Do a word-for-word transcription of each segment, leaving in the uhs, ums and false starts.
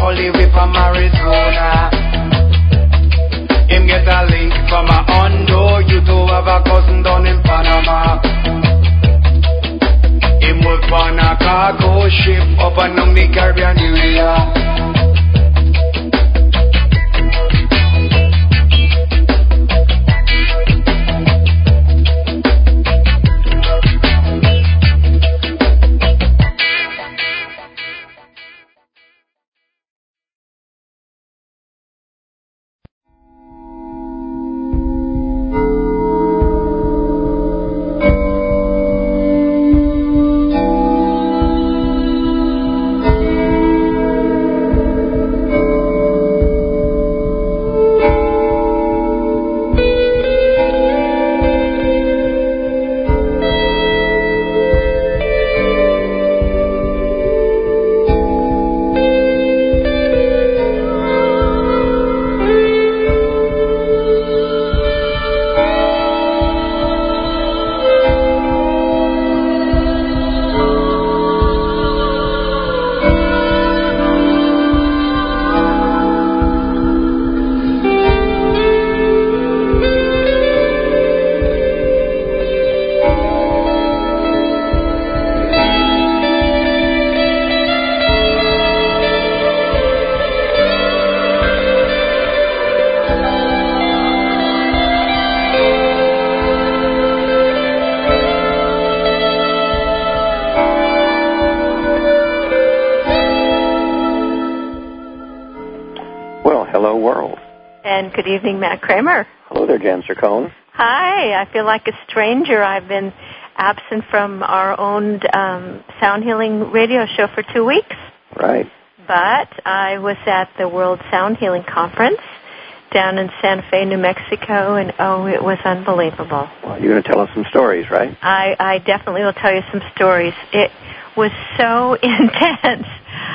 only we from Arizona. Him get a link from a Hondo. You two have a cousin down in Panama. Him work on a cargo ship up and down the Caribbean area. Good evening, Matt Kramer. Hello there, Jan Cercone. Hi. I feel like a stranger. I've been absent from our own um, Sound Healing radio show for two weeks. Right. But I was at the World Sound Healing Conference down in Santa Fe, New Mexico, and oh, it was unbelievable. Well, you're going to tell us some stories, right? I, I definitely will tell you some stories. It was so intense.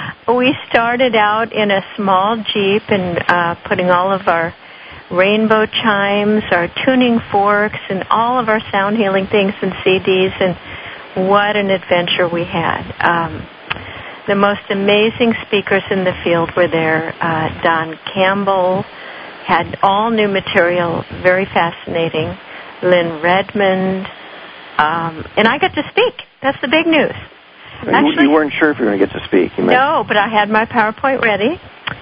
We started out in a small Jeep and uh, putting all of our rainbow chimes, our tuning forks, and all of our sound healing things and C Ds, and what an adventure we had. Um, the most amazing speakers in the field were there. Uh, Don Campbell had all new material, very fascinating. Lynn Redmond, um, and I got to speak. That's the big news. Actually, you weren't sure if you were going to get to speak. You no, but I had my PowerPoint ready.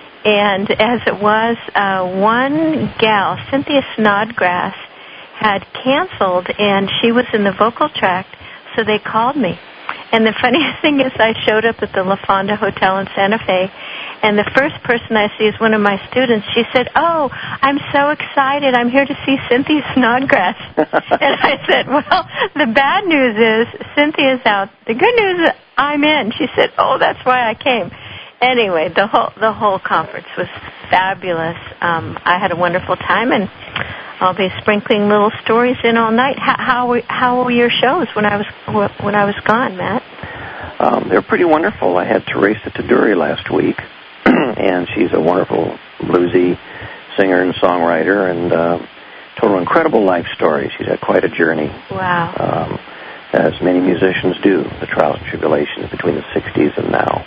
And as it was, uh, one gal, Cynthia Snodgrass, had canceled, and she was in the vocal track, so they called me. And the funniest thing is I showed up at the La Fonda Hotel in Santa Fe, and the first person I see is one of my students. She said, oh, I'm so excited. I'm here to see Cynthia Snodgrass. And I said, well, the bad news is Cynthia's out. The good news is I'm in. She said, oh, that's why I came. Anyway, the whole the whole conference was fabulous. Um, I had a wonderful time, and I'll be sprinkling little stories in all night. How how were, how were your shows when I was when I was gone, Matt? Um, they're pretty wonderful. I had Teresa Taduri last week, and she's a wonderful bluesy singer and songwriter, and uh, told an incredible life story. She's had quite a journey. Wow. Um, as many musicians do, the trials and tribulations between the sixties and now.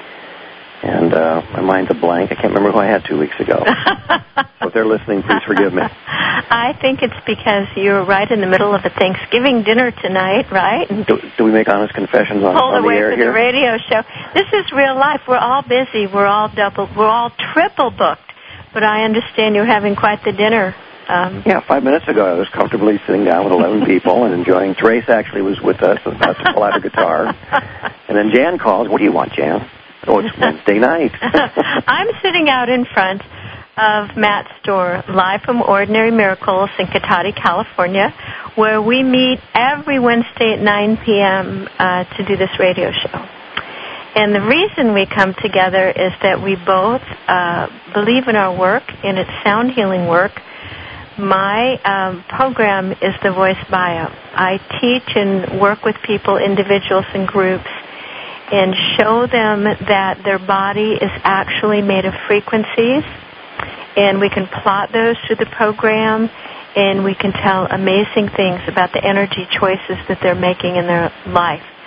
And uh, my mind's a blank. I can't remember who I had two weeks ago. So if they're listening, please forgive me. I think it's because you're right in the middle of a Thanksgiving dinner tonight, right? Do, do we make honest confessions on, on the air here? Pulled away for the radio show. This is real life. We're all busy. We're all double. We're all triple booked. But I understand you're having quite the dinner. Um, yeah, five minutes ago I was comfortably sitting down with eleven people and enjoying. Teresa actually was with us and about to pull out her guitar. And then Jan calls. What do you want, Jan? Oh, it's Wednesday night. I'm sitting out in front of Matt's store, live from Ordinary Miracles in Cotati, California, where we meet every Wednesday at nine p.m. Uh, to do this radio show. And the reason we come together is that we both uh, believe in our work, and it's sound healing work. My um, program is the Voice Bio. I teach and work with people, individuals and groups, and show them that their body is actually made of frequencies, and we can plot those through the program, and we can tell amazing things about the energy choices that they're making in their life.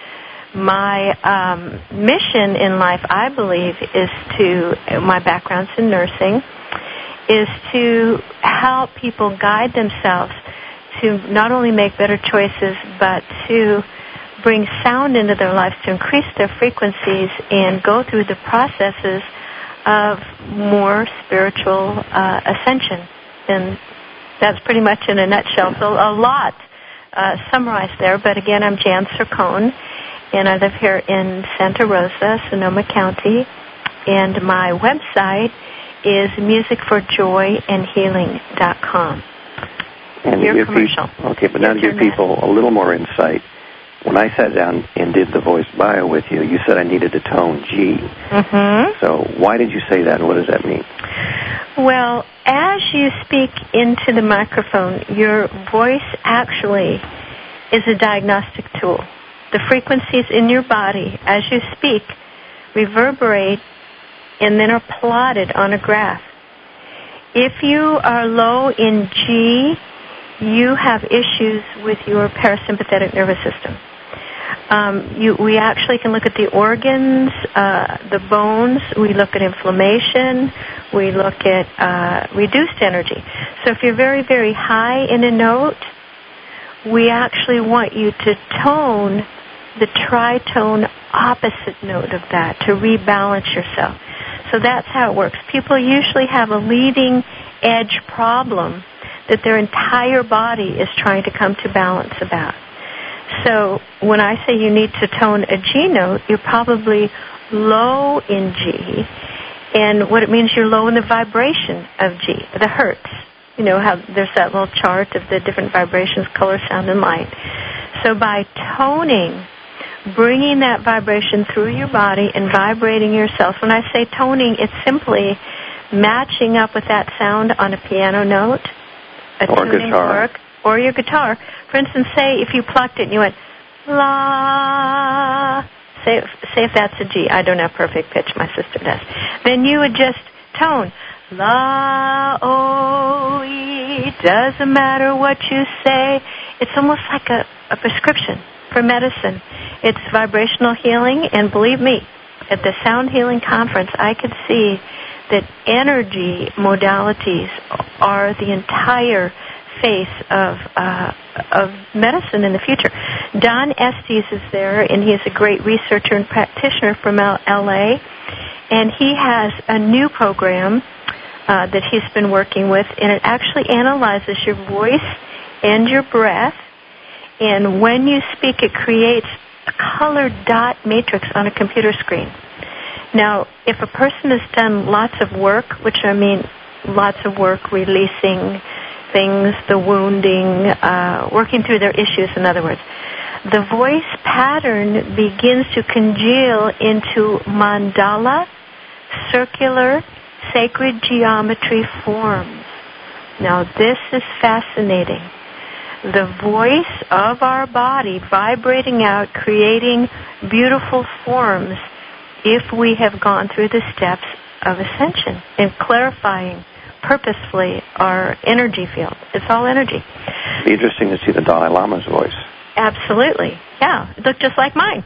My um, mission in life, I believe, is to, my background's in nursing, is to help people guide themselves to not only make better choices, but to bring sound into their lives, to increase their frequencies and go through the processes of more spiritual uh, ascension. And that's pretty much in a nutshell. So a lot uh, summarized there. But again, I'm Jan Sircone, and I live here in Santa Rosa, Sonoma County. And my website is music for joy and healing dot com. And Your to give commercial. People, okay, but now to give people a little more insight, when I sat down and did the voice bio with you, you said I needed to tone G. Mm-hmm. So why did you say that, and what does that mean? Well, as you speak into the microphone, your voice actually is a diagnostic tool. The frequencies in your body, as you speak, reverberate and then are plotted on a graph. If you are low in G, you have issues with your parasympathetic nervous system. Um, you, we actually can look at the organs, uh, the bones. We look at inflammation. We look at uh, reduced energy. So if you're very, very high in a note, we actually want you to tone the tritone opposite note of that to rebalance yourself. So that's how it works. People usually have a leading edge problem that their entire body is trying to come to balance about. So when I say you need to tone a G note, you're probably low in G, and what it means, you're low in the vibration of G, the hertz. You know how there's that little chart of the different vibrations, color, sound, and light. So by toning, bringing that vibration through your body and vibrating yourself, when I say toning, it's simply matching up with that sound on a piano note, a or tuning guitar. fork, or your guitar. For instance, say if you plucked it and you went, la, say, say if that's a G. I don't have perfect pitch, my sister does. Then you would just tone, la, oh, e, doesn't matter what you say. It's almost like a, a prescription for medicine. It's vibrational healing, and believe me, at the Sound Healing Conference, I could see that energy modalities are the entire face of uh, of medicine in the future. Don Estes is there, and he's a great researcher and practitioner from L A, and he has a new program uh, that he's been working with, and it actually analyzes your voice and your breath, and when you speak, it creates a colored dot matrix on a computer screen. Now, if a person has done lots of work, which I mean lots of work releasing things, the wounding, uh, working through their issues, in other words, the voice pattern begins to congeal into mandala, circular, sacred geometry forms. Now, this is fascinating. The voice of our body vibrating out, creating beautiful forms if we have gone through the steps of ascension and clarifying purposefully our energy field. It's all energy. It'd be interesting to see the Dalai Lama's voice. Absolutely. Yeah. It looked just like mine.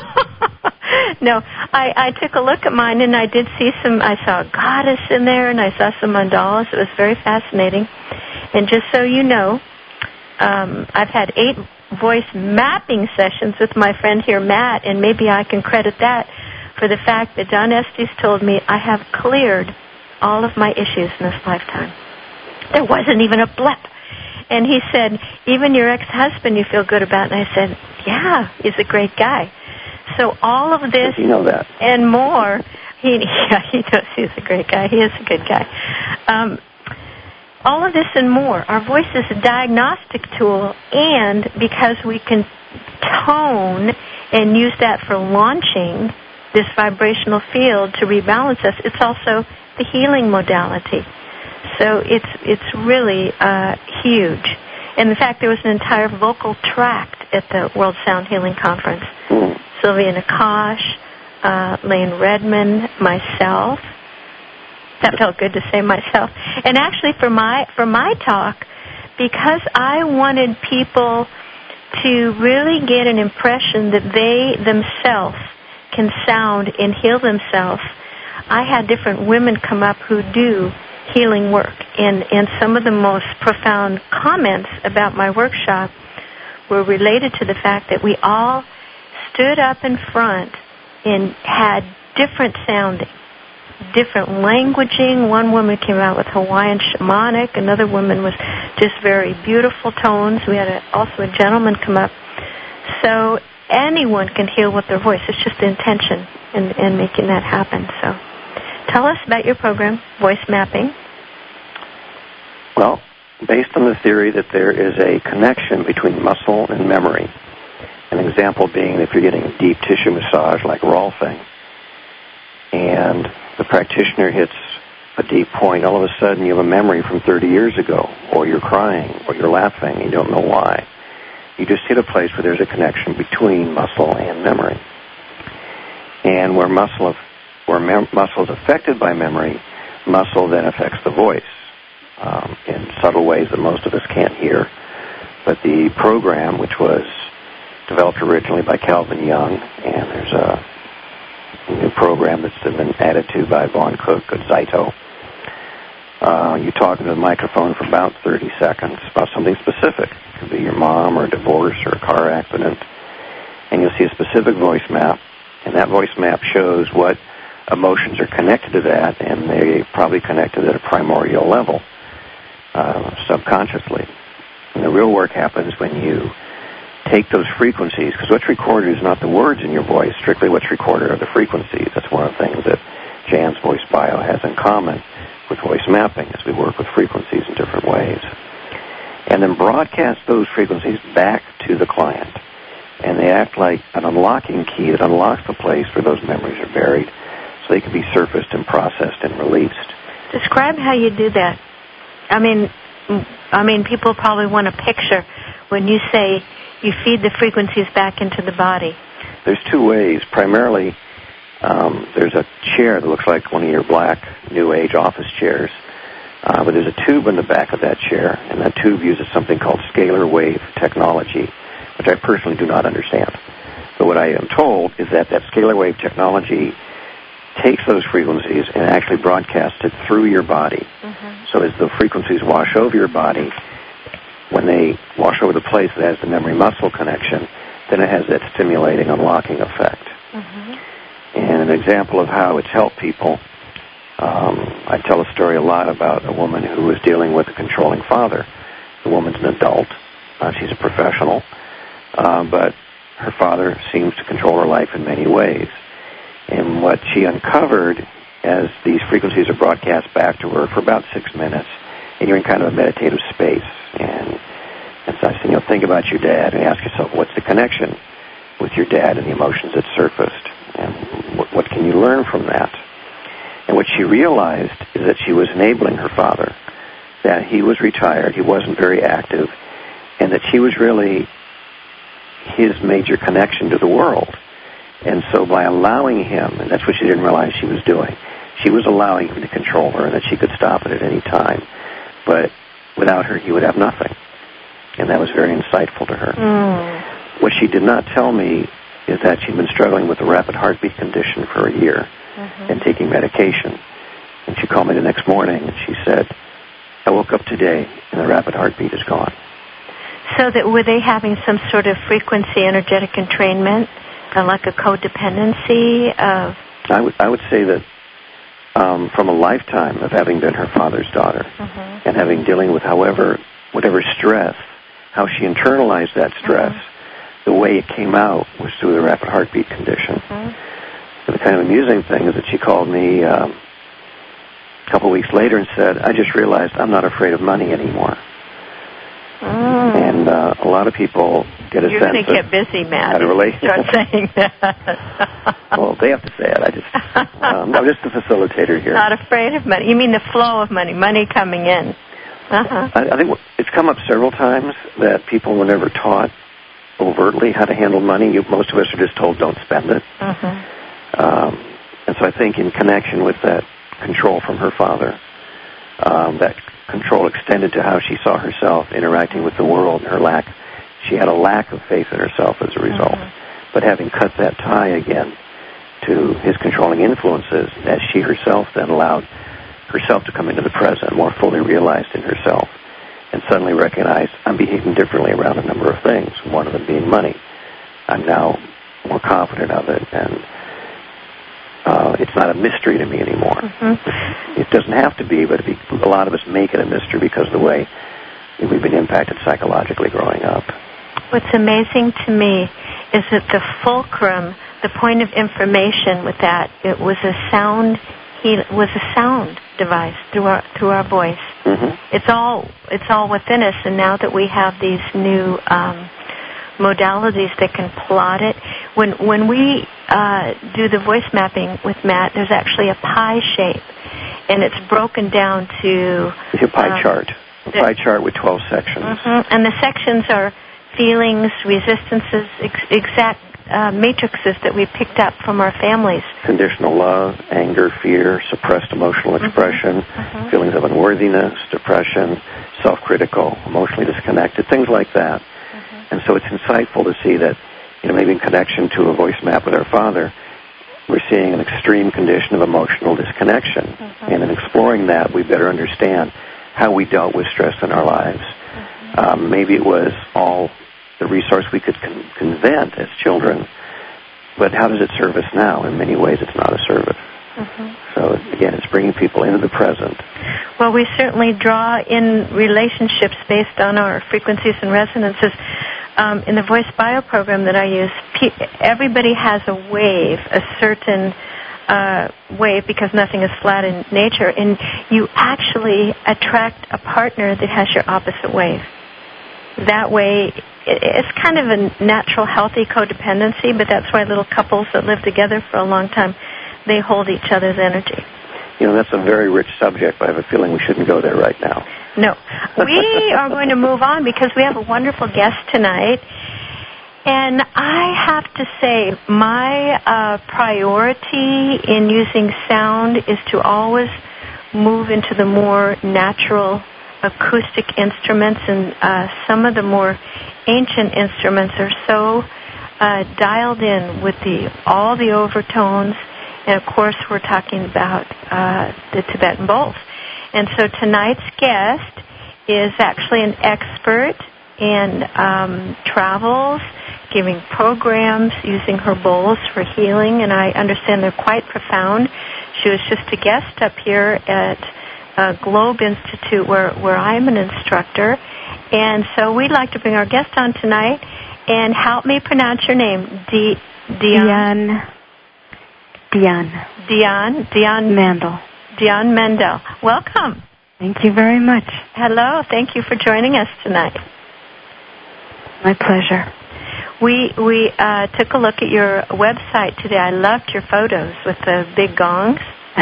No, I, I took a look at mine, and I did see some, I saw a goddess in there, and I saw some mandalas. It was very fascinating. And just so you know, um, I've had eight voice mapping sessions with my friend here, Matt, and maybe I can credit that for the fact that Don Estes told me I have cleared all of my issues in this lifetime. There wasn't even a blip. And he said, even your ex-husband you feel good about. And I said, yeah, he's a great guy. So all of this you know that. and more, he, yeah, he knows he's a great guy. He is a good guy. Um, all of this and more. Our voice is a diagnostic tool, and because we can tone and use that for launching this vibrational field to rebalance us, it's also the healing modality. So it's it's really uh, huge. And in fact, there was an entire vocal tract at the World Sound Healing Conference. Mm. Sylvia Nakash, uh, Lane Redmond, myself. That felt good to say myself. And actually, for my for my talk, because I wanted people to really get an impression that they themselves can sound and heal themselves, I had different women come up who do healing work. And, and some of the most profound comments about my workshop were related to the fact that we all stood up in front and had different sounding, different languaging. One woman came out with Hawaiian shamanic. Another woman was just very beautiful tones. We had a, also a gentleman come up. So anyone can heal with their voice. It's just the intention in, in making that happen. So tell us about your program, Voice Mapping. Well, based on the theory that there is a connection between muscle and memory, an example being if you're getting a deep tissue massage like Rolfing, and the practitioner hits a deep point, all of a sudden you have a memory from thirty years ago, or you're crying, or you're laughing, and you don't know why. You just hit a place where there's a connection between muscle and memory. And where muscle, where mem- muscle is affected by memory, muscle then affects the voice um, in subtle ways that most of us can't hear. But the program, which was developed originally by Calvin Young, and there's a new program that's been added to by Vaughn Cook at Zyto. Uh, you talk into the microphone for about thirty seconds about something specific. It could be your mom or a divorce or a car accident. And you'll see a specific voice map, and that voice map shows what emotions are connected to that, and they probably connected at a primordial level, uh, subconsciously. And the real work happens when you take those frequencies, because what's recorded is not the words in your voice, strictly what's recorded are the frequencies. That's one of the things that Jan's Voice Bio has in common with voice mapping, is we work with frequencies in different ways. And then broadcast those frequencies back to the client. And they act like an unlocking key that unlocks the place where those memories are buried, so they can be surfaced and processed and released. Describe how you do that. I mean, I mean, people probably want a picture when you say you feed the frequencies back into the body. There's two ways. Primarily, um, there's a chair that looks like one of your black New Age office chairs, uh, but there's a tube in the back of that chair, and that tube uses something called scalar wave technology, which I personally do not understand. But what I am told is that that scalar wave technology takes those frequencies and actually broadcasts it through your body. Mm-hmm. So as the frequencies wash over your body, when they wash over the place that has the memory-muscle connection, then it has that stimulating, unlocking effect. Mm-hmm. And an example of how it's helped people, um, I tell a story a lot about a woman who was dealing with a controlling father. The woman's an adult. Uh, she's a professional. Uh, but her father seems to control her life in many ways. And what she uncovered as these frequencies are broadcast back to her for about six minutes, and you're in kind of a meditative space. And, and so I said, you know, think about your dad and ask yourself, what's the connection with your dad and the emotions that surfaced? And what, what can you learn from that? And what she realized is that she was enabling her father, that he was retired, he wasn't very active, and that she was really his major connection to the world. And so by allowing him, and that's what she didn't realize she was doing, she was allowing him to control her and that she could stop it at any time. But without her, he would have nothing. And that was very insightful to her. Mm. What she did not tell me is that she'd been struggling with a rapid heartbeat condition for a year mm-hmm. and taking medication. And she called me the next morning and she said, I woke up today and the rapid heartbeat is gone. So that were they having some sort of frequency energetic entrainment, uh, like a codependency of? I would I would say that um, from a lifetime of having been her father's daughter mm-hmm. and having dealing with however whatever stress, how she internalized that stress, mm-hmm. the way it came out was through the rapid heartbeat condition. Mm-hmm. And the kind of amusing thing is that she called me um, a couple weeks later and said, I just realized I'm not afraid of money anymore. Mm. And uh, a lot of people get a You're sense You're going to get busy, Matt. How to relate. Start saying that. Well, they have to say it. I just, um, I'm just the facilitator here. Not afraid of money. You mean the flow of money, money coming in. Uh-huh. I, I think it's come up several times that people were never taught overtly how to handle money. You, most of us are just told don't spend it. Uh-huh. Um, and so I think in connection with that control from her father, um, that control extended to how she saw herself interacting with the world and her lack, she had a lack of faith in herself as a result. Mm-hmm. But having cut that tie again to his controlling influences, as she herself then allowed herself to come into the present, more fully realized in herself, and suddenly recognized, I'm behaving differently around a number of things, one of them being money. I'm now more confident of it, and uh, it's not a mystery to me anymore. Mm-hmm. It doesn't have to be, but it be, a lot of us make it a mystery because of the way we've been impacted psychologically growing up. What's amazing to me is that the fulcrum, the point of information with that, it was a sound. He was a sound device through our through our voice. Mm-hmm. It's all it's all within us, and now that we have these new um, modalities that can plot it, when when we uh, do the voice mapping with Matt, there's actually a pie shape, and it's broken down to it's a pie um, chart, a the, pie chart with twelve sections, mm-hmm. and the sections are feelings, resistances, ex- exact. Uh, matrices that we picked up from our families. Conditional love, anger, fear, suppressed emotional expression, mm-hmm. feelings of unworthiness, depression, self-critical, emotionally disconnected, things like that. Mm-hmm. And so it's insightful to see that, you know, maybe in connection to a voice map with our father, we're seeing an extreme condition of emotional disconnection. Mm-hmm. And in exploring that, we better understand how we dealt with stress in our lives. Mm-hmm. Um, maybe it was all the resource we could con- invent as children, but how does it serve us now? In many ways, it's not a service. Mm-hmm. So, again, it's bringing people into the present. Well, we certainly draw in relationships based on our frequencies and resonances. Um, in the Voice Bio program that I use, pe- everybody has a wave, a certain uh, wave, because nothing is flat in nature, and you actually attract a partner that has your opposite wave. That way, it's kind of a natural, healthy codependency, but that's why little couples that live together for a long time, they hold each other's energy. You know, that's a very rich subject, but I have a feeling we shouldn't go there right now. No. We are going to move on because we have a wonderful guest tonight. And I have to say, my uh, priority in using sound is to always move into the more natural acoustic instruments, and uh, some of the more ancient instruments are so uh, dialed in with the all the overtones, and of course we're talking about uh, the Tibetan bowls. And so tonight's guest is actually an expert in um, travels, giving programs, using her bowls for healing, and I understand they're quite profound. She was just a guest up here at Uh, Globe Institute, where, where I'm an instructor. And so we'd like to bring our guest on tonight. And help me pronounce your name. D- Diane. Diane. Diane. Diane Mandel. Diane Mendel. Welcome. Thank you very much. Hello. Thank you for joining us tonight. My pleasure. We we uh, took a look at your website today. I loved your photos with the big gongs.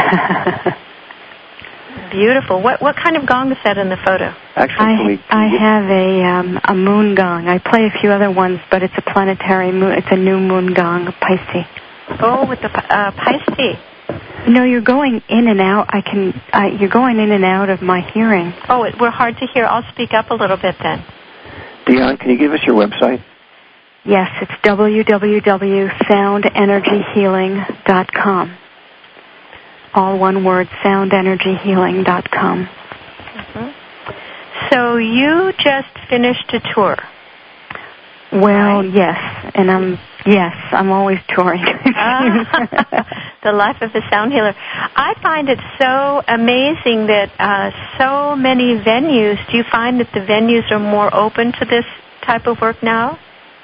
Beautiful. What what kind of gong is that in the photo? Actually, I, we, I have a um, a moon gong. I play a few other ones, but it's a planetary moon. It's a new moon gong, a Pisces. Oh, with the uh, Pisces. You know, you're going in and out. I can. Uh, you're going in and out of my hearing. Oh, it, we're hard to hear. I'll speak up a little bit then. Diane, can you give us your website? Yes, it's w w w dot sound energy healing dot com. All one word, sound energy healing dot com. Mm-hmm. So you just finished a tour. Well, right? yes, and I'm yes, I'm always touring. ah, the life of a sound healer. I find it so amazing that uh, so many venues. Do you find that the venues are more open to this type of work now?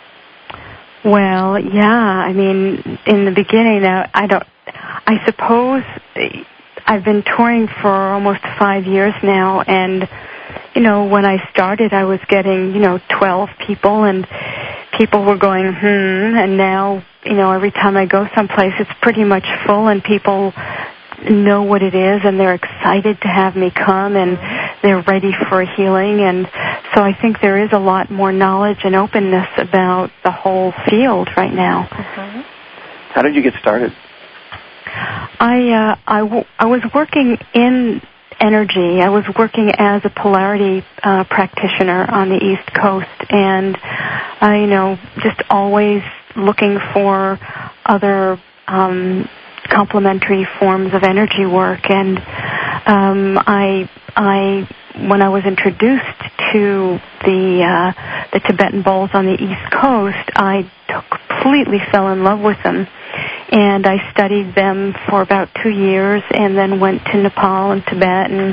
Well, yeah. I mean, in the beginning, I, I don't. I suppose I've been touring for almost five years now, and, you know, when I started, I was getting, you know, twelve people, and people were going, hmm, and now, you know, every time I go someplace, it's pretty much full, and people know what it is, and they're excited to have me come, and they're ready for healing, and so I think there is a lot more knowledge and openness about the whole field right now. Mm-hmm. How did you get started? I, uh, I, w- I was working in energy. I was working as a polarity uh, practitioner on the East Coast, and uh, you know, just always looking for other um, complementary forms of energy work. And um, I, I, when I was introduced to the uh, the Tibetan bowls on the East Coast, I completely fell in love with them. And I studied them for about two years and then went to Nepal and Tibet and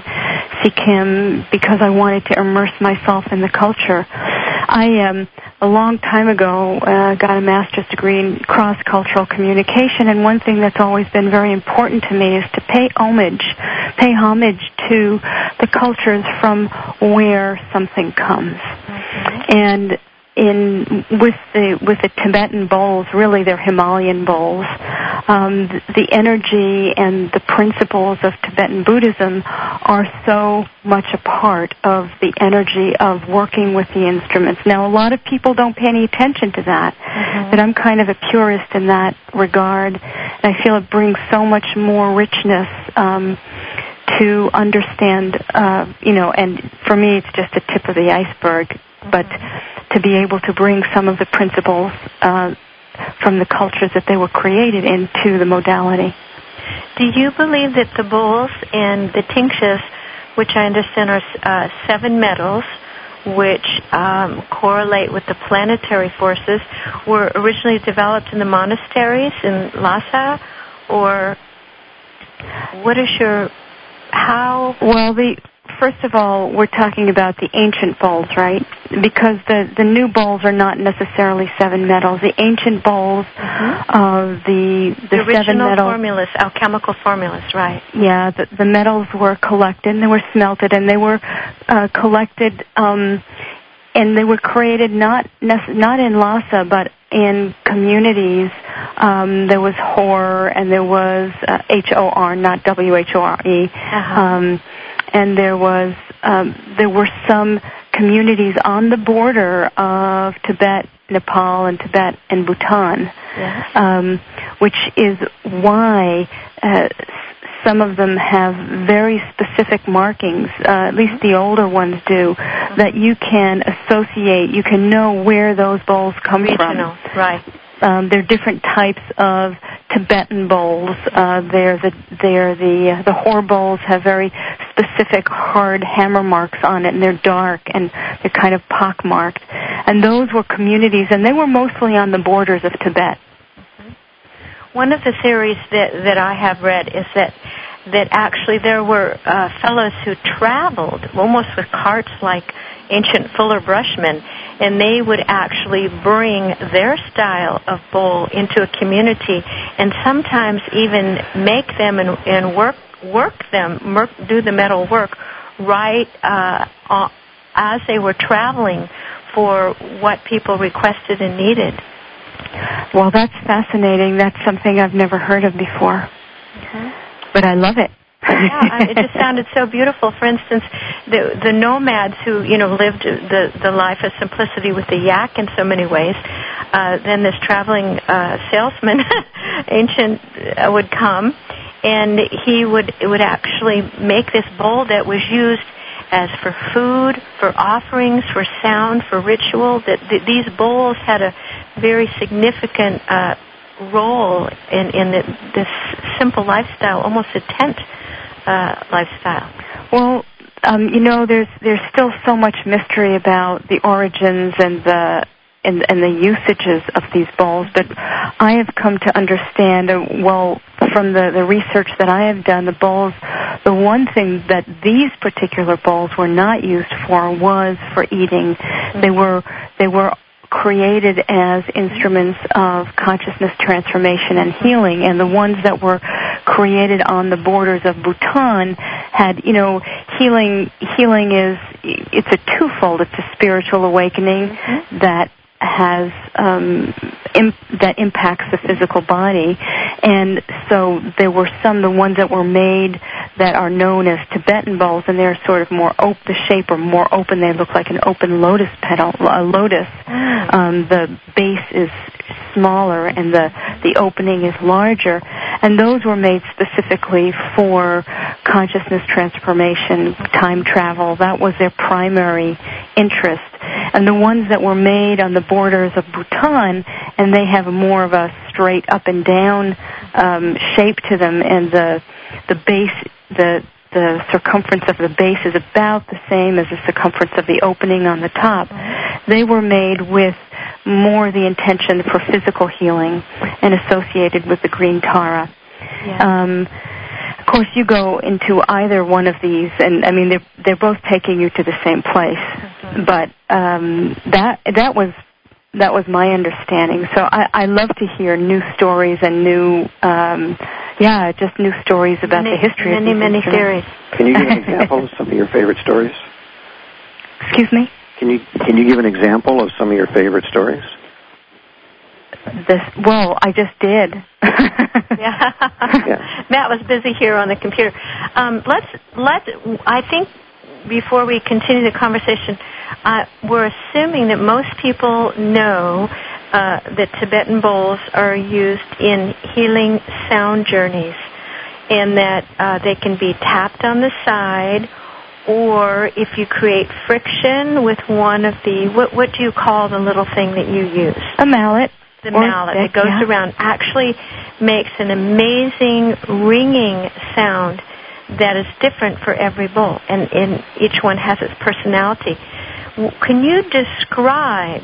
Sikkim because I wanted to immerse myself in the culture. I, um, a long time ago, uh, got a master's degree in cross-cultural communication, and one thing that's always been very important to me is to pay homage, pay homage to the cultures from where something comes. Mm-hmm. And in with the with the Tibetan bowls, really they're Himalayan bowls. Um, the, the energy and the principles of Tibetan Buddhism are so much a part of the energy of working with the instruments. Now, a lot of people don't pay any attention to that, mm-hmm. but I'm kind of a purist in that regard, and I feel it brings so much more richness um, to understand. Uh, you know, and for me, it's just the tip of the iceberg, but to be able to bring some of the principles uh, from the cultures that they were created into the modality. Do you believe that the bowls and the tingshes, which I understand are uh, seven metals, which um, correlate with the planetary forces, were originally developed in the monasteries in Lhasa, or what is your, how? Well, the first of all, we're talking about the ancient bowls, right? Because the, the new bowls are not necessarily seven metals. The ancient bowls, mm-hmm. uh, the the, the seven metal formulas, alchemical formulas, right? Yeah, the, the metals were collected and they were smelted, and they were uh, collected, um, and they were created not nec- not in Lhasa, but in communities. Um, there was Hor, and there was uh, H O R, not W H O R E. Uh-huh. Um, And there was um, there were some communities on the border of Tibet, Nepal, and Tibet and Bhutan, yes. um, which is why uh, some of them have very specific markings. Uh, at least the older ones do, that you can associate. You can know where those bowls come Regional, from. Right. Um, there are different types of Tibetan bowls. Uh, they're the they're the uh, the Hor bowls have very specific hard hammer marks on it, and they're dark and they're kind of pockmarked. And those were communities, and they were mostly on the borders of Tibet. Mm-hmm. One of the theories that that I have read is that that actually there were uh, fellows who traveled almost with carts like ancient Fuller Brushmen, and they would actually bring their style of bowl into a community and sometimes even make them and, and work work them, work, do the metal work right uh, uh, as they were traveling for what people requested and needed. Well, that's fascinating. That's something I've never heard of before. Mm-hmm. But I love it. Yeah, it just sounded so beautiful. For instance, the the nomads who, you know, lived the, the life of simplicity with the yak in so many ways, uh, then this traveling uh, salesman, ancient, uh, would come, and he would would actually make this bowl that was used as for food, for offerings, for sound, for ritual. That th- these bowls had a very significant uh, role in, in the, this simple lifestyle, almost a tent uh, lifestyle. Well, um, you know, there's there's still so much mystery about the origins and the and, and the usages of these bowls, but I have come to understand, uh, well, from the, the research that I have done, the bowls, the one thing that these particular bowls were not used for was for eating. Mm-hmm. They were they were created as instruments of consciousness transformation and healing, and the ones that were created on the borders of Bhutan had, you know, healing healing is, it's a twofold. It's a spiritual awakening mm-hmm. that has um, imp- that impacts the physical body, and so there were some, the ones that were made that are known as Tibetan bowls, and they're sort of more open, the shape are more open. They look like an open lotus petal, a lotus. Mm. Um, the base is smaller and the the opening is larger, and those were made specifically for consciousness transformation, time travel. That was their primary interest. and the ones that were made on the borders of Bhutan, and they have more of a straight up and down um, shape to them, and the the base, the the circumference of the base is about the same as the circumference of the opening on the top. They were made with more the intention for physical healing and associated with the green Tara. Yeah. Um, of course, you go into either one of these, and I mean they're they're both taking you to the same place. Mm-hmm. But um, that that was that was my understanding. So I, I love to hear new stories and new, um, yeah, just new stories about many, the history many, of these many theories. Can you give an example of some of your favorite stories? Excuse me? Can you can you give an example of some of your favorite stories? This well, I just did. yeah. yeah. Matt was busy here on the computer. Um, let's let. I think before we continue the conversation, uh, we're assuming that most people know uh, that Tibetan bowls are used in healing sound journeys, and that uh, they can be tapped on the side, or if you create friction with one of the what what do you call the little thing that you use? A mallet. The mallet that goes yeah. around actually makes an amazing ringing sound that is different for every bowl, and, and each one has its personality. Can you describe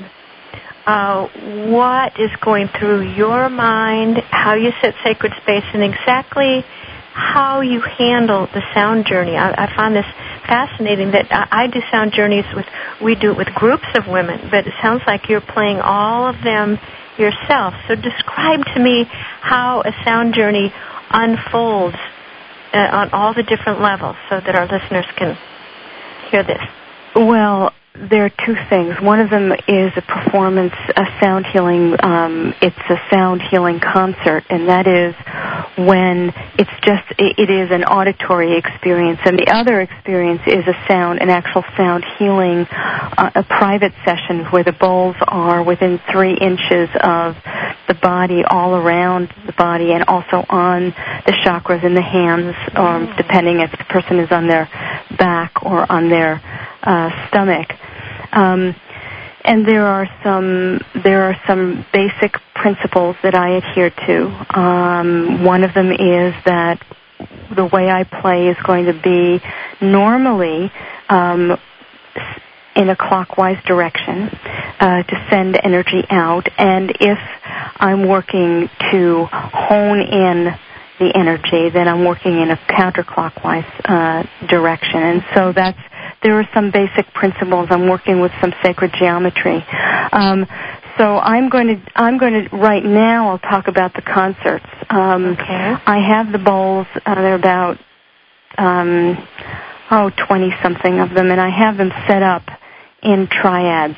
uh, what is going through your mind, how you set sacred space, and exactly how you handle the sound journey? I, I find this fascinating that I, I do sound journeys with, we do it with groups of women, but it sounds like you're playing all of them yourself. So describe to me how a sound journey unfolds uh, on all the different levels so that our listeners can hear this. Well, there are two things. One of them is a performance, a sound healing, um, it's a sound healing concert, and that is when it's just, it is an auditory experience, and the other experience is a sound, an actual sound healing, uh, a private session where the bowls are within three inches of the body, all around the body, and also on the chakras in the hands, um, depending if the person is on their back or on their uh, stomach. Um, and there are some there are some basic principles that I adhere to. Um, one of them is that the way I play is going to be normally um, in a clockwise direction uh, to send energy out, and if I'm working to hone in the energy, then I'm working in a counterclockwise uh, direction. And so that's there are some basic principles. I'm working with some sacred geometry. Um, so I'm going to I'm going to right now I'll talk about the concerts. Um, okay. I have the bowls. Uh, they're about um, oh twenty something of them, and I have them set up in triads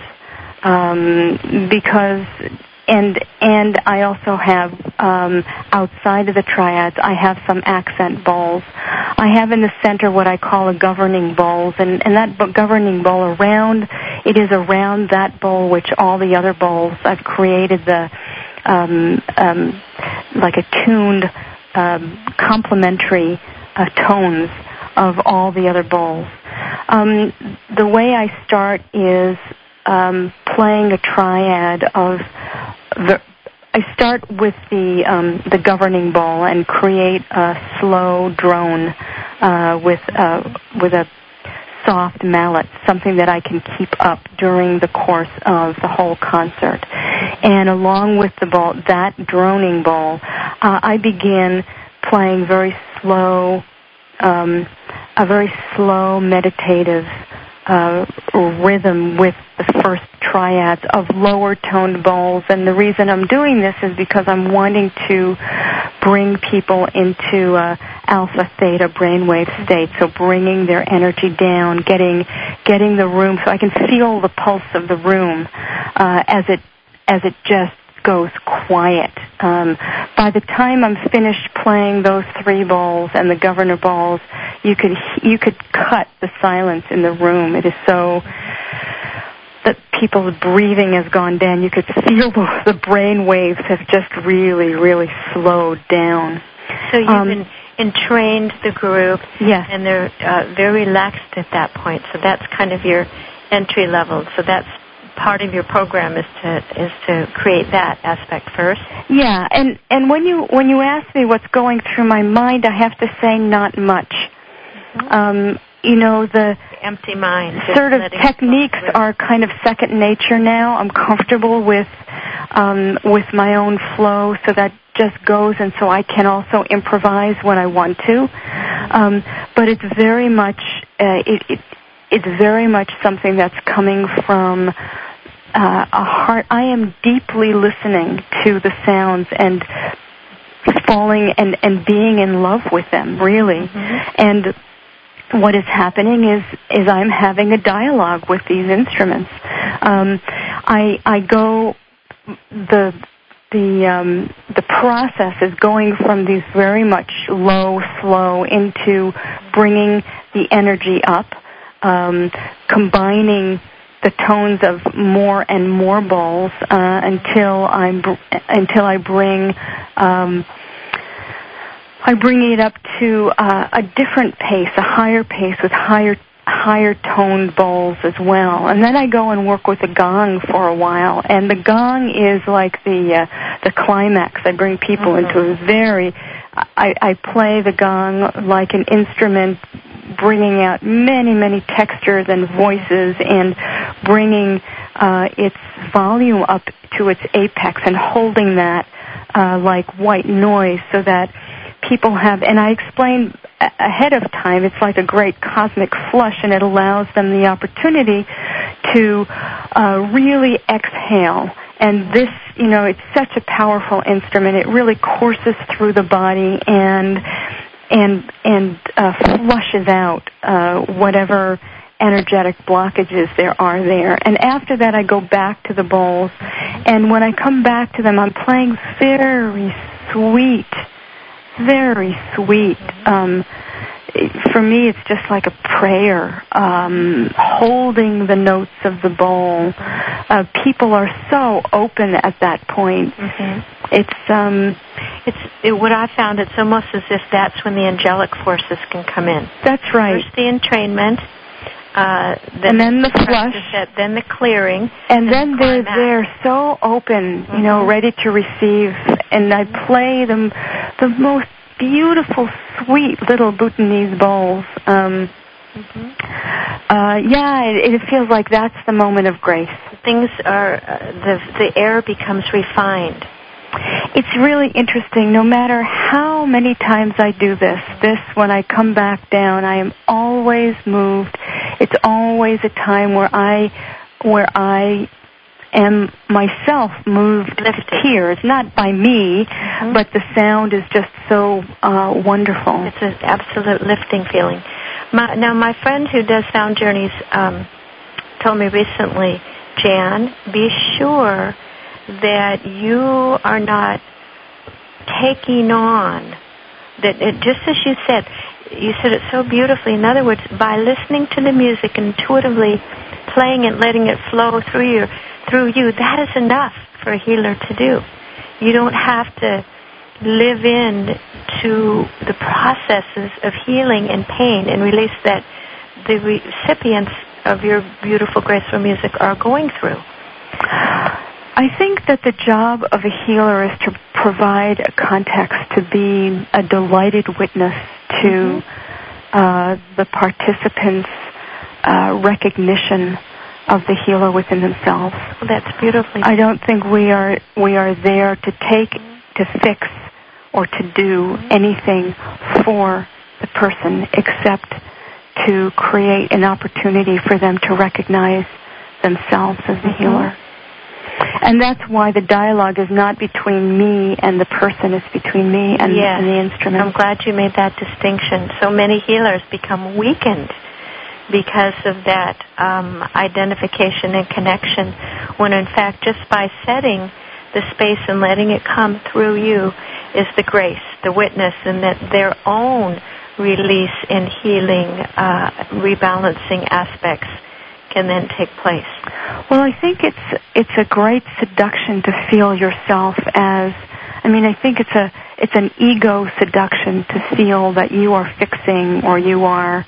um, because. And and I also have, um, outside of the triads, I have some accent bowls. I have in the center what I call a governing bowls, and, and that b- governing bowl around, it is around that bowl which all the other bowls, I've created the, um, um, like a tuned, um, complementary uh, tones of all the other bowls. Um, the way I start is um, playing a triad of the, I start with the um, the governing bowl and create a slow drone uh, with uh, with a soft mallet, something that I can keep up during the course of the whole concert. And along with the bowl, that droning bowl, uh, I begin playing very slow, um, a very slow meditative Uh, rhythm with the first triads of lower toned bowls. And the reason I'm doing this is because I'm wanting to bring people into uh, alpha theta brainwave state, so bringing their energy down, getting getting the room, so I can feel the pulse of the room uh, as it as it just goes quiet. Um, by the time I'm finished playing those three bowls and the governor bowls, you could you could cut the silence in the room. It is so that people's breathing has gone down. You could feel the, the brain waves have just really, really slowed down. So you've um, been entrained the group, yes, and they're uh, very relaxed at that point. So that's kind of your entry level. So that's part of your program is to is to create that aspect first. Yeah, and and when you when you ask me what's going through my mind, I have to say not much. Mm-hmm. Um, you know, the, the empty mind sort of techniques are kind of second nature now. I'm comfortable with um, with my own flow, so that just goes, and so I can also improvise when I want to. Um, but it's very much uh, it, it it's very much something that's coming from uh, a heart. I am deeply listening to the sounds and falling and, and being in love with them, really. Mm-hmm. And what is happening is is I'm having a dialogue with these instruments. Um, I I go the the um, the process is going from these very much low, slow into bringing the energy up, um, combining the tones of more and more bowls uh, until I'm until I bring. Um, I bring it up to uh, a different pace, a higher pace with higher higher toned bowls as well. And then I go and work with the gong for a while. And the gong is like the uh, the climax. I bring people mm-hmm. into a very... I, I play the gong like an instrument, bringing out many, many textures and voices and bringing uh, its volume up to its apex and holding that uh, like white noise so that people have, and I explain ahead of time, it's like a great cosmic flush, and it allows them the opportunity to uh, really exhale. And this, you know, it's such a powerful instrument. It really courses through the body and and and uh, flushes out uh, whatever energetic blockages there are there. And after that, I go back to the bowls, and when I come back to them, I'm playing very sweet. Very sweet. Um, for me, it's just like a prayer, um, holding the notes of the bowl. Uh, people are so open at that point. Mm-hmm. It's um, it's it, what I found. It's almost as if that's when the angelic forces can come in. That's right. First the entrainment, uh, then and then the flush, set, then the clearing, and then they're they're so open, you know, ready to receive. And I play them the most beautiful, sweet little Bhutanese bowls. Um, mm-hmm. uh, yeah, it, it feels like that's the moment of grace. Things are uh, the the air becomes refined. It's really interesting. No matter how many times I do this, this when I come back down, I am always moved. It's always a time where I where I am myself moved to tears, not by me, mm-hmm. but the sound is just so uh, wonderful. It's an absolute lifting feeling. My, now, my friend who does sound journeys um, told me recently, Jan, be sure that you are not taking on, that it, just as you said, you said it so beautifully. In other words, by listening to the music, intuitively playing it, letting it flow through you, through you, that is enough for a healer to do. You don't have to live in to the processes of healing and pain and release that the recipients of your beautiful, graceful music are going through. I think that the job of a healer is to provide a context, to be a delighted witness to mm-hmm. uh, the participants' uh, recognition of the healer within themselves. Well, that's beautifully. I don't think we are we are there to take, to fix, or to do anything for the person except to create an opportunity for them to recognize themselves as the mm-hmm. healer. And that's why the dialogue is not between me and the person, it's between me and, yes. and the instrument. I'm glad you made that distinction. So many healers become weakened because of that um, identification and connection, when in fact just by setting the space and letting it come through you is the grace, the witness, and that their own release and healing, uh, rebalancing aspects can then take place. Well, I think it's it's a great seduction to feel yourself as, I mean, I think it's a it's an ego seduction to feel that you are fixing or you are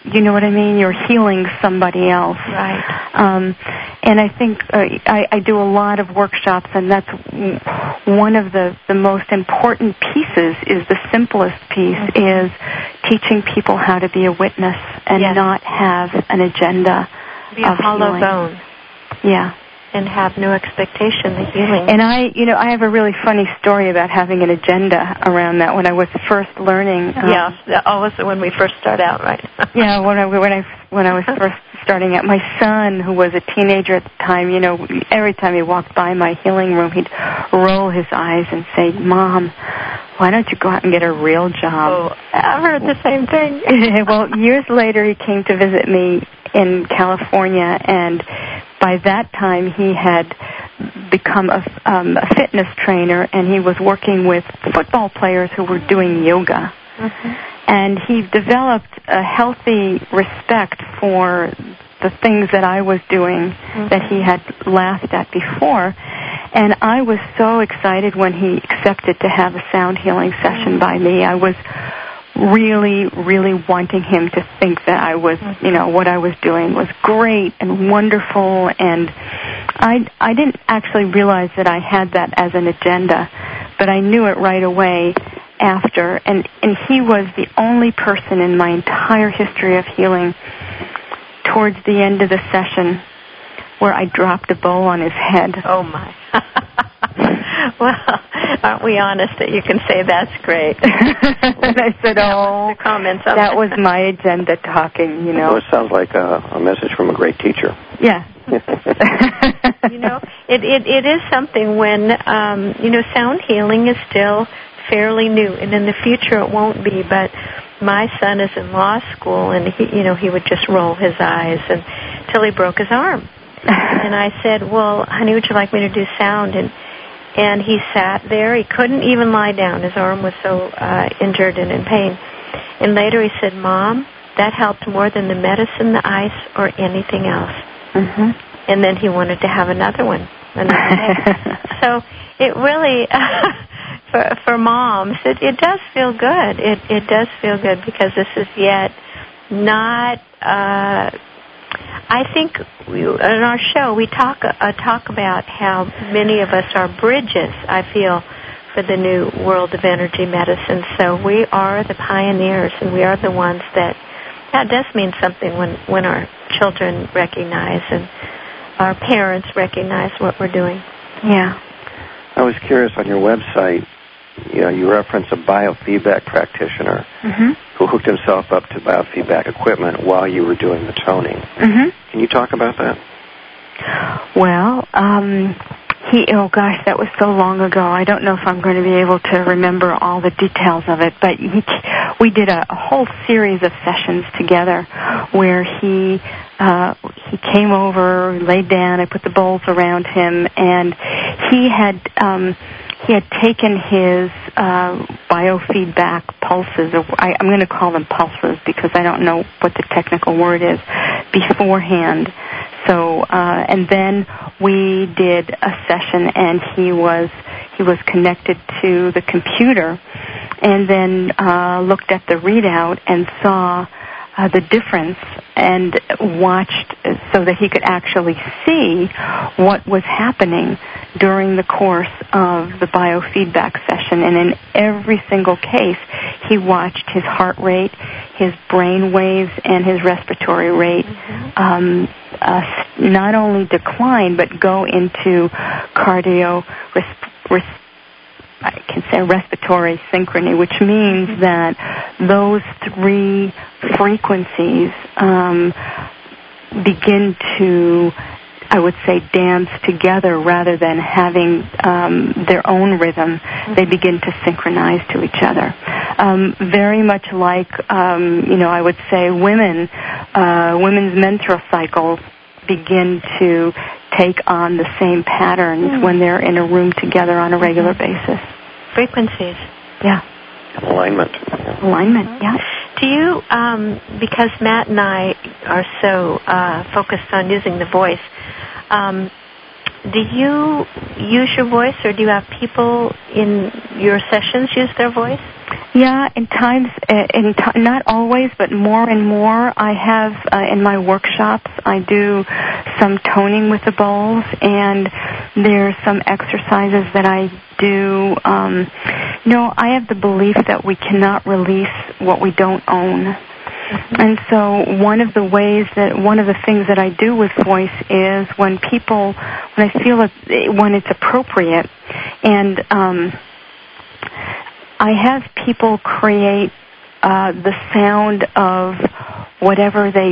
you know what I mean? You're healing somebody else. Right. Um, and I think uh, I, I do a lot of workshops, and that's one of the, the most important pieces is the simplest piece mm-hmm. is teaching people how to be a witness and yes. not have an agenda be a of hollow healing. bone. Yeah. And have no expectation, the healing. And I, you know, I have a really funny story about having an agenda around that. When I was first learning, um, yeah, always when we first start out, right? yeah, when I when I when I was first starting out, my son, who was a teenager at the time, you know, every time he walked by my healing room, he'd roll his eyes and say, "Mom, why don't you go out and get a real job?" Oh, I've heard the same thing. Well, years later, he came to visit me in California, and by that time, he had become a, um, a fitness trainer, and he was working with football players who were doing yoga. Mm-hmm. And he developed a healthy respect for the things that I was doing mm-hmm. that he had laughed at before. And I was so excited when he accepted to have a sound healing session mm-hmm. by me. I was really, really wanting him to think that I was, you know, what I was doing was great and wonderful, and I, I didn't actually realize that I had that as an agenda, but I knew it right away after, and, and he was the only person in my entire history of healing towards the end of the session where I dropped a bowl on his head. Oh, my. Well, aren't we honest that you can say that's great? And I said, oh, comments on that was my agenda talking, you know. Well, it sounds like a, a message from a great teacher. Yeah. You know, it, it, it is something when, um, you know, sound healing is still fairly new, and in the future it won't be, but my son is in law school, and he, you know, he would just roll his eyes until he broke his arm. And I said, well, honey, would you like me to do sound? And and he sat there. He couldn't even lie down. His arm was so uh, injured and in pain. And later he said, Mom, that helped more than the medicine, the ice, or anything else. Mm-hmm. And then he wanted to have another one. Another day. So it really, for for moms, it, it does feel good. It it does feel good because this is yet not... Uh, I think we, in our show we talk uh, talk about how many of us are bridges, I feel, for the new world of energy medicine. So we are the pioneers, and we are the ones that, that does mean something when, when our children recognize and our parents recognize what we're doing. Yeah. I was curious, on your website, you know, you reference a biofeedback practitioner mm-hmm. who hooked himself up to biofeedback equipment while you were doing the toning. Mm-hmm. Can you talk about that? Well, um, he, oh gosh, that was so long ago. I don't know if I'm going to be able to remember all the details of it, but he, we did a, a whole series of sessions together where he, uh, he came over, laid down, I put the bowls around him, and he had, um, he had taken his uh, biofeedback pulses, or I, I'm going to call them pulses because I don't know what the technical word is, beforehand. So, uh, and then we did a session, and he was he was connected to the computer, and then uh, looked at the readout and saw uh, the difference, and watched so that he could actually see what was happening during the course of the biofeedback session. And in every single case, he watched his heart rate, his brain waves, and his respiratory rate mm-hmm. um, uh, not only decline, but go into cardio, res- res- I can say respiratory synchrony, which means mm-hmm. that those three frequencies um, begin to, I would say, dance together rather than having um, their own rhythm. Mm-hmm. They begin to synchronize to each other. Um, very much like, um, you know, I would say women, uh, women's menstrual cycles begin to take on the same patterns mm-hmm. when they're in a room together on a regular mm-hmm. basis. Frequencies. Yeah. Alignment. Alignment, yeah. Do you, um, because Matt and I are so uh, focused on using the voice, um, do you use your voice, or do you have people in your sessions use their voice? Yeah, in times, uh, in t- not always, but more and more. I have uh, in my workshops, I do some toning with the bowls, and there's some exercises that I do. Um, you know, I have the belief that we cannot release what we don't own. And so one of the ways that, one of the things that I do with voice is when people, when I feel it, when it's appropriate, and um, I have people create uh, the sound of whatever they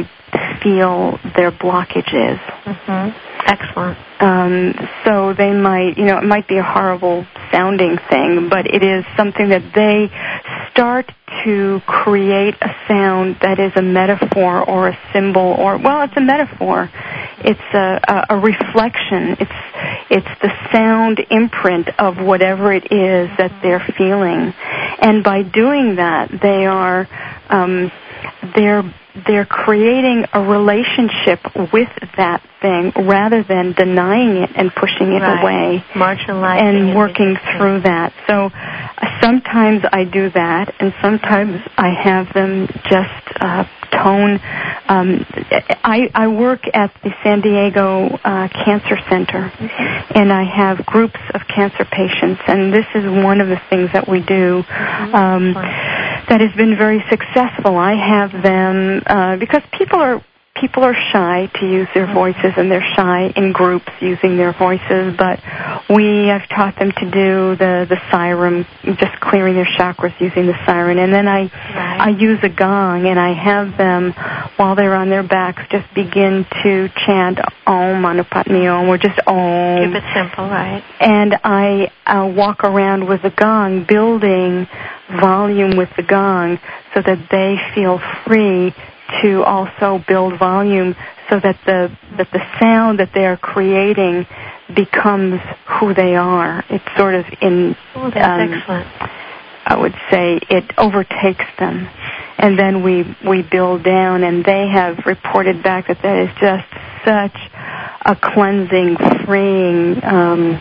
feel their blockage is. Mm-hmm. Excellent. Um, so they might, you know, it might be a horrible sounding thing, but it is something that they start to create a sound that is a metaphor or a symbol, or, well, it's a metaphor. It's a, a, a reflection. It's it's the sound imprint of whatever it is that they're feeling. And by doing that, they are um, they're they're creating a relationship with that thing rather than denying it and pushing it right. away, marginalizing and working resisting. through that. So uh, sometimes I do that, and sometimes I have them just uh, tone. Um, I, I work at the San Diego uh, Cancer Center, mm-hmm. and I have groups of cancer patients, and this is one of the things that we do mm-hmm. um, that has been very successful. I have them uh, because people are people are shy to use their voices, and they're shy in groups using their voices, but we have taught them to do the, the siren, just clearing their chakras using the siren. And then I right. I use a gong, and I have them, while they're on their backs, just begin to chant Om Mani Padme Hum, or just Om. Keep it simple, right. And I uh, walk around with the gong, building volume with the gong so that they feel free to also build volume, so that the that the sound that they're creating becomes who they are. It's sort of in. Oh, that's um, excellent. I would say it overtakes them, and then we we build down. And they have reported back that that is just such a cleansing, freeing um,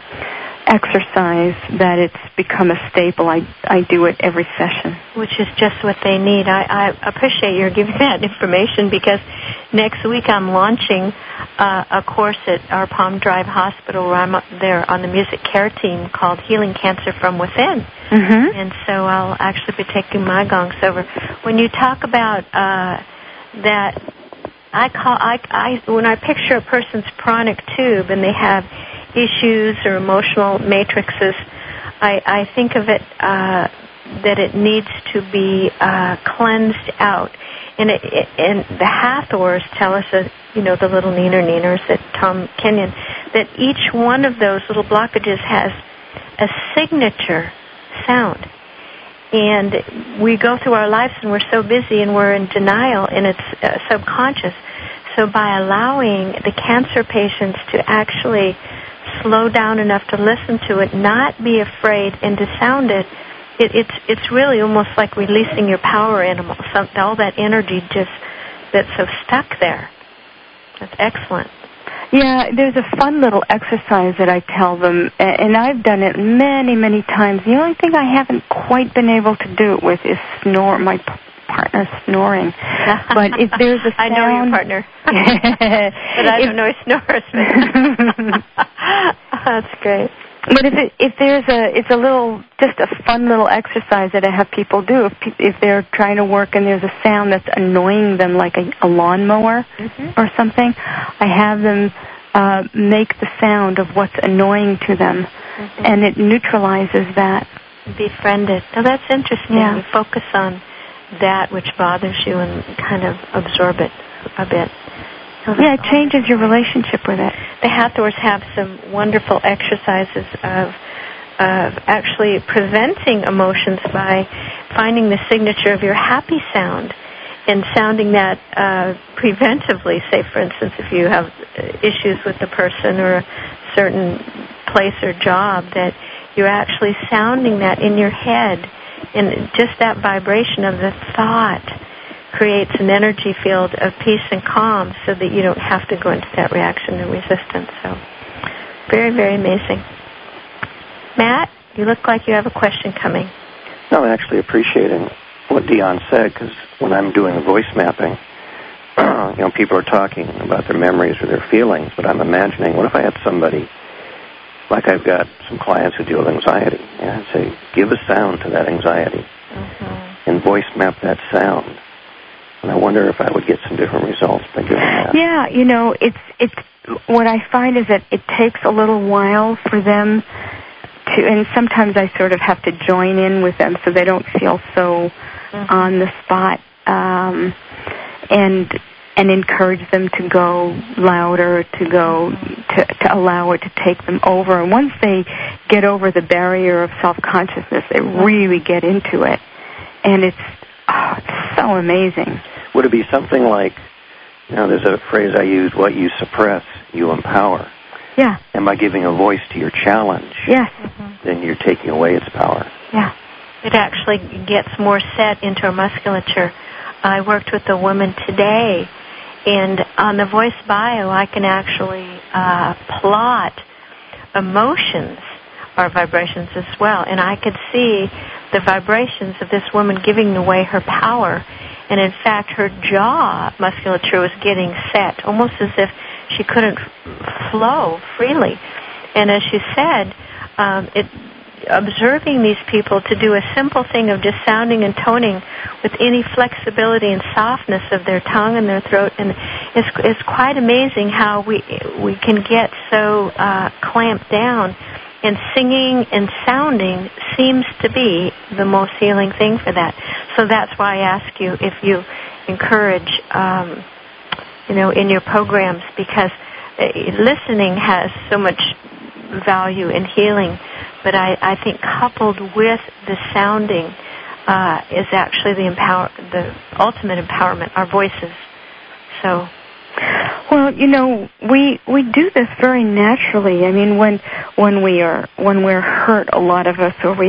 exercise that it's become a staple. I I do it every session. Which is just what they need. I, I appreciate your giving that information, because next week I'm launching uh, a course at our Palm Drive Hospital, where I'm up there on the music care team, called Healing Cancer from Within. Mm-hmm. And so I'll actually be taking my gongs over. When you talk about uh, that, I call I, I when I picture a person's pranic tube and they have issues or emotional matrices, I, I think of it uh, that it needs to be uh, cleansed out. And, it, it, and the Hathors tell us, that, you know, the little neener neeners, that Tom Kenyon, that each one of those little blockages has a signature sound. And we go through our lives and we're so busy and we're in denial, and it's uh, subconscious. So by allowing the cancer patients to actually slow down enough to listen to it, not be afraid, and to sound it, it it's it's really almost like releasing your power animal, some, all that energy just that's so stuck there. That's excellent. Yeah, there's a fun little exercise that I tell them, and I've done it many, many times. The only thing I haven't quite been able to do it with is snore. My partner snoring. But if there's a sound... I know your partner. But I don't know he snores. That's great. But if it, if there's a, it's a little, just a fun little exercise that I have people do. If, if they're trying to work and there's a sound that's annoying them, like a, a lawnmower mm-hmm. or something, I have them uh, make the sound of what's annoying to them, mm-hmm. and it neutralizes that. Befriend it. Now that's interesting. Yeah. You focus on that which bothers you and kind of absorb it a bit. So yeah, it changes your relationship with it. The Hathors have some wonderful exercises of of actually preventing emotions by finding the signature of your happy sound and sounding that uh, preventively. Say, for instance, if you have issues with a person or a certain place or job, that you're actually sounding that in your head, and just that vibration of the thought creates an energy field of peace and calm, so that you don't have to go into that reaction and resistance. So Very, very amazing. Matt, you look like you have a question coming. No, I'm actually appreciating what Dion said, because when I'm doing the voice mapping, you know, people are talking about their memories or their feelings, but I'm imagining, what if I had somebody, like I've got some clients who deal with anxiety, and I'd say, give a sound to that anxiety, mm-hmm. and voice map that sound. And I wonder if I would get some different results by doing that. Yeah, you know, it's it's what I find is that it takes a little while for them to, and sometimes I sort of have to join in with them so they don't feel so mm-hmm. on the spot, um, and and encourage them to go louder, to go mm-hmm. to, to allow it to take them over. And once they get over the barrier of self-consciousness, they really get into it, and it's oh, it's so amazing. Would it be something like, you know, there's a phrase I use, what you suppress, you empower. Yeah. And by giving a voice to your challenge, yes. Mm-hmm. then you're taking away its power. Yeah. It actually gets more set into our musculature. I worked with a woman today, and on the voice bio, I can actually uh, plot emotions or vibrations as well. And I could see the vibrations of this woman giving away her power. And in fact, her jaw musculature was getting set, almost as if she couldn't flow freely. And as she said, um, it, observing these people to do a simple thing of just sounding and toning with any flexibility and softness of their tongue and their throat, and it's, it's quite amazing how we we can get so uh, clamped down. And singing and sounding seems to be the most healing thing for that. So that's why I ask you if you encourage, um, you know, in your programs, because listening has so much value in healing. But I, I think coupled with the sounding uh, is actually the empower, the ultimate empowerment, our voices. So. Well, you know, we we do this very naturally. I mean, when when we are when we're hurt, a lot of us, or we,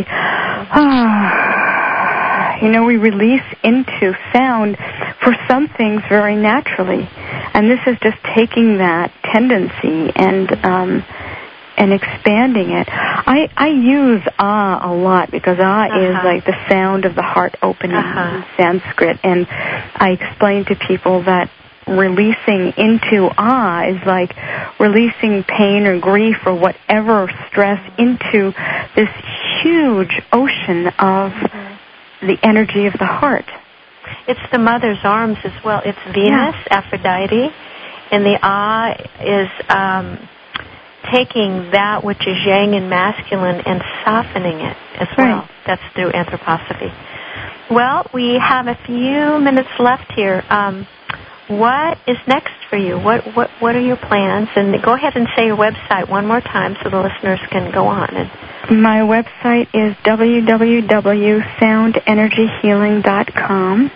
ah, you know, we release into sound for some things very naturally, and this is just taking that tendency and um, and expanding it. I I use ah a lot because ah uh-huh. is like the sound of the heart opening uh-huh. in Sanskrit, and I explain to people that releasing into ah is like releasing pain or grief or whatever stress into this huge ocean of mm-hmm. the energy of the heart. It's the mother's arms as well. It's Venus, yeah. Aphrodite, and the ah is um, taking that which is yang and masculine and softening it as well. Right. That's through anthroposophy. Well, we have a few minutes left here. Um, What is next for you? What what what are your plans? And go ahead and say your website one more time so the listeners can go on. And my website is w w w dot sound energy healing dot com.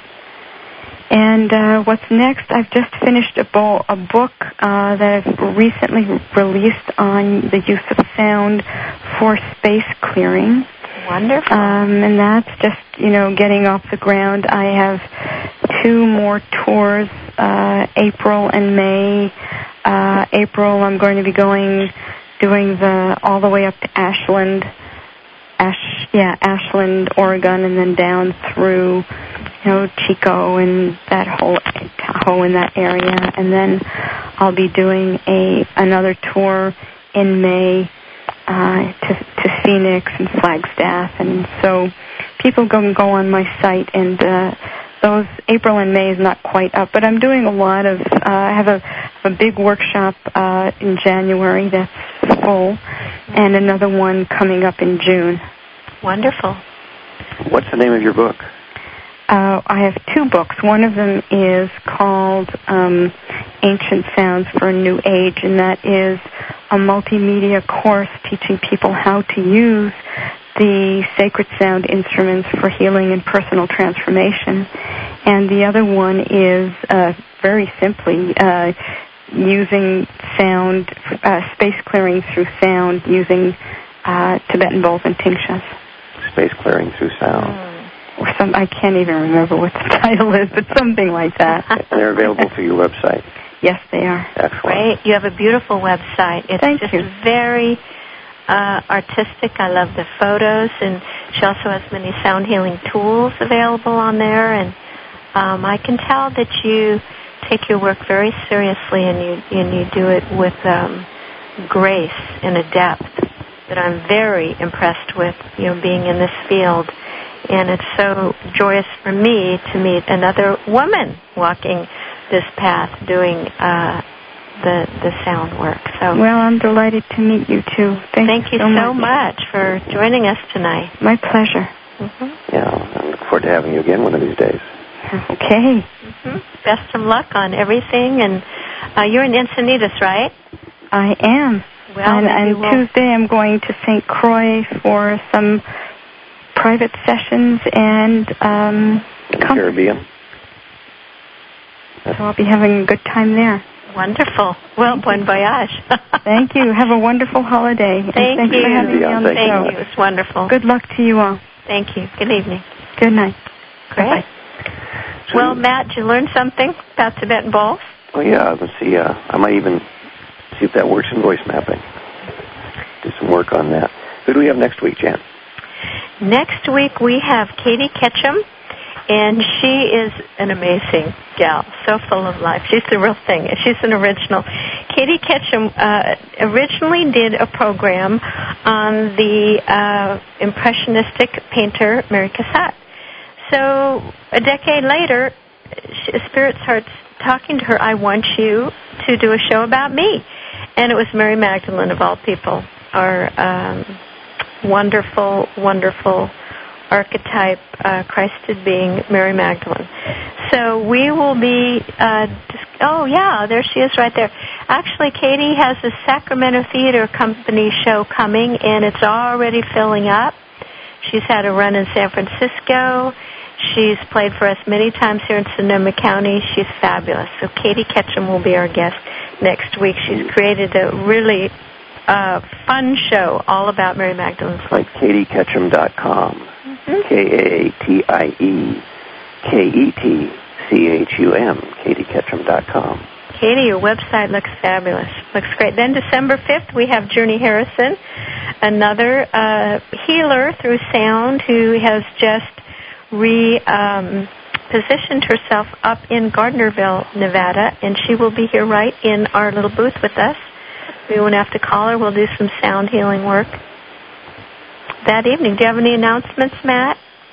And uh, what's next? I've just finished a, bo- a book uh, that I've recently released on the use of sound for space clearing. Wonderful. Um, and that's just, you know, getting off the ground. I have two more tours, uh, April and May. Uh, April, I'm going to be going, doing the, all the way up to Ashland, Ash, yeah, Ashland, Oregon, and then down through, you know, Chico and that whole, Tahoe in that area. And then I'll be doing a, another tour in May, Uh, to, to Phoenix and Flagstaff, and so people can go on my site, and uh, those April and May is not quite up, but I'm doing a lot of, uh, I have a, a big workshop uh, in January that's full, and another one coming up in June. Wonderful. What's the name of your book? Uh, I have two books. One of them is called um, Ancient Sounds for a New Age, and that is a multimedia course teaching people how to use the sacred sound instruments for healing and personal transformation. And the other one is uh, very simply uh, using sound, uh, space clearing through sound, using uh, Tibetan bowls and tingsha. Space clearing through sound. Mm. Or some, I can't even remember what the title is, but something like that. They're available through your website. Yes, they are. Excellent. Great. You have a beautiful website. It's Thank just you. very uh, artistic. I love the photos, and she also has many sound healing tools available on there. And um, I can tell that you take your work very seriously, and you and you do it with um, grace and a depth that I'm very impressed with. You know, being in this field, and it's so joyous for me to meet another woman walking this path, doing uh, the the sound work. So, well, I'm delighted to meet you too. Thank, thank you so, so much. much for joining us tonight. My pleasure. Mm-hmm. Yeah, I look forward to having you again one of these days. Okay. Mm-hmm. Best of luck on everything. And uh, you're in Encinitas, right? I am. Well, and maybe and we'll... Tuesday I'm going to Saint Croix for some private sessions and um, In the Caribbean. So I'll be having a good time there. Wonderful. Well, bon voyage. Thank you. Have a wonderful holiday. Thank and thanks you. for having me on the Thank show. you. It's wonderful. Good luck to you all. Thank you. Good evening. Good night. Great. Bye-bye. So, well, Matt, did you learn something about Tibetan bowls? Oh, yeah. Let's see. Uh, I might even see if that works in voice mapping. Do some work on that. Who do we have next week, Jan? Next week we have Katie Ketchum, and she is an amazing gal, so full of life. She's the real thing. She's an original. Katie Ketchum uh, originally did a program on the uh, impressionistic painter Mary Cassatt. So a decade later, she, Spirit starts talking to her, I want you to do a show about me. And it was Mary Magdalene, of all people, our um, wonderful, wonderful archetype, uh, Christed being Mary Magdalene. So we will be, uh, dis- oh yeah, there she is right there. Actually, Katie has a Sacramento Theater Company show coming, and it's already filling up. She's had a run in San Francisco. She's played for us many times here in Sonoma County. She's fabulous. So Katie Ketchum will be our guest next week. She's created a really uh, fun show all about Mary Magdalene's life. Like katie ketchum dot com. Mm-hmm. K A A T I E K E T C H U M, katie ketchum dot com. Katie, your website looks fabulous. Looks great. Then December fifth, we have Journey Harrison, another uh, healer through sound who has just re um, positioned herself up in Gardnerville, Nevada, and she will be here right in our little booth with us. We won't have to call her. We'll do some sound healing work that evening. Do you have any announcements, Matt?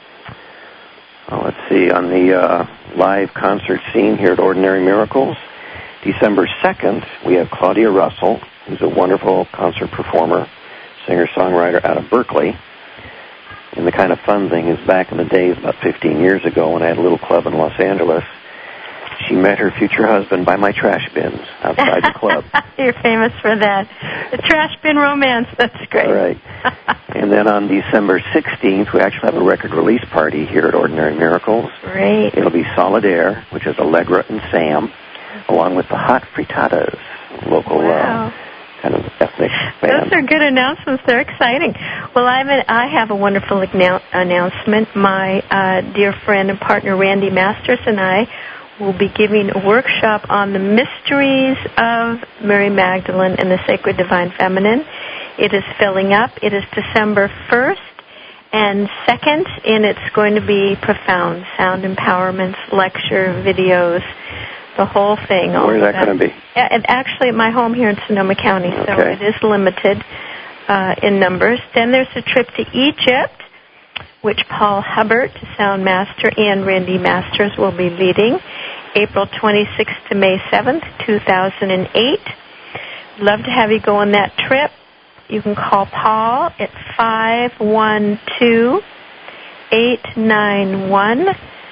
Well, let's see. On the uh, live concert scene here at Ordinary Miracles, December second, we have Claudia Russell, who's a wonderful concert performer, singer-songwriter out of Berkeley. And the kind of fun thing is back in the days, about fifteen years ago, when I had a little club in Los Angeles, she met her future husband by my trash bins outside the club. You're famous for that. The trash bin romance, that's great. All right. And then on December sixteenth, we actually have a record release party here at Ordinary Miracles. Great. It'll be Solid Air, which is Allegra and Sam, along with the Hot Frittatas, local wow. uh, kind of ethnic band. Those are good announcements. They're exciting. Well, I have a, I have a wonderful annou- announcement. My uh, dear friend and partner Randy Masters and I will be giving a workshop on the mysteries of Mary Magdalene and the Sacred Divine Feminine. It is filling up. It is December first and second, and it's going to be profound. Sound empowerments, lecture, videos, the whole thing. Where is that, that going to be? Yeah, and actually at my home here in Sonoma County, so okay. It is limited uh, in numbers. Then there's a trip to Egypt, which Paul Hubbard, Sound Master, and Randy Masters will be leading, April twenty-sixth to May seventh, two thousand eight. Love to have you go on that trip. You can call Paul at five one two, eight nine one,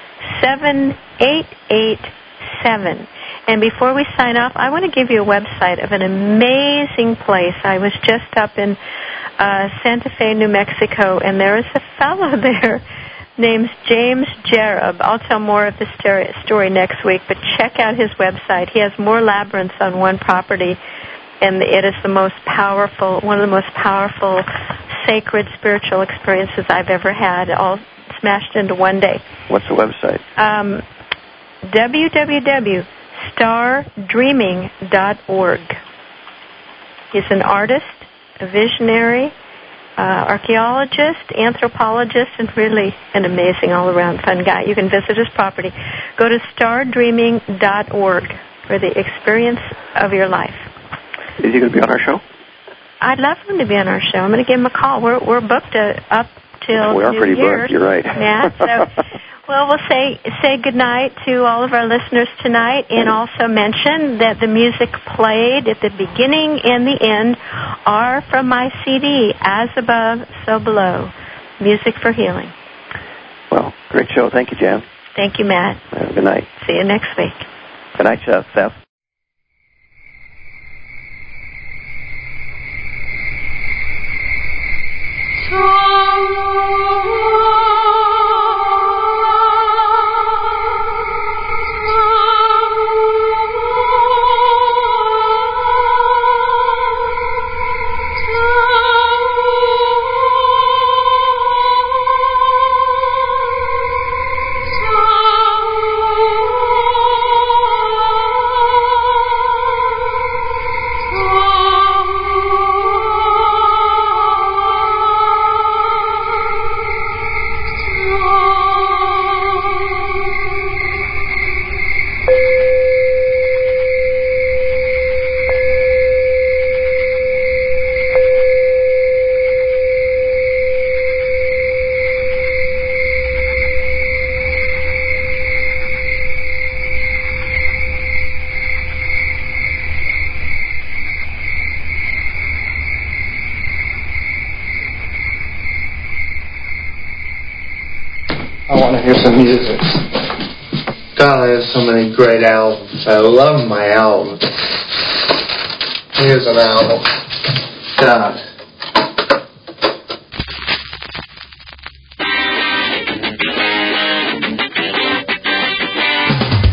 seven eight eight seven. And before we sign off, I want to give you a website of an amazing place. I was just up in uh, Santa Fe, New Mexico, and there is a fellow there named James Jarab. I'll tell more of the story next week, but check out his website. He has more labyrinths on one property, and it is the most powerful, one of the most powerful sacred spiritual experiences I've ever had, all smashed into one day. What's the website? Um, w w w dot star dreaming dot org. He's an artist, a visionary, uh, archaeologist, anthropologist, and really an amazing all-around fun guy. You can visit his property. Go to star dreaming dot org for the experience of your life. Is he going to be on our show? I'd love him to be on our show. I'm going to give him a call. We're we're booked uh, up till we are New pretty Year's, booked. You're right, Matt. So, well, we'll say say goodnight to all of our listeners tonight, and also mention that the music played at the beginning and the end are from my C D, As Above, So Below, Music for Healing. Well, great show. Thank you, Jan. Thank you, Matt. Uh, good night. See you next week. Good night, Seth. Seth. I want to hear some music. God, there's so many great albums. I love my albums. Here's an album. God.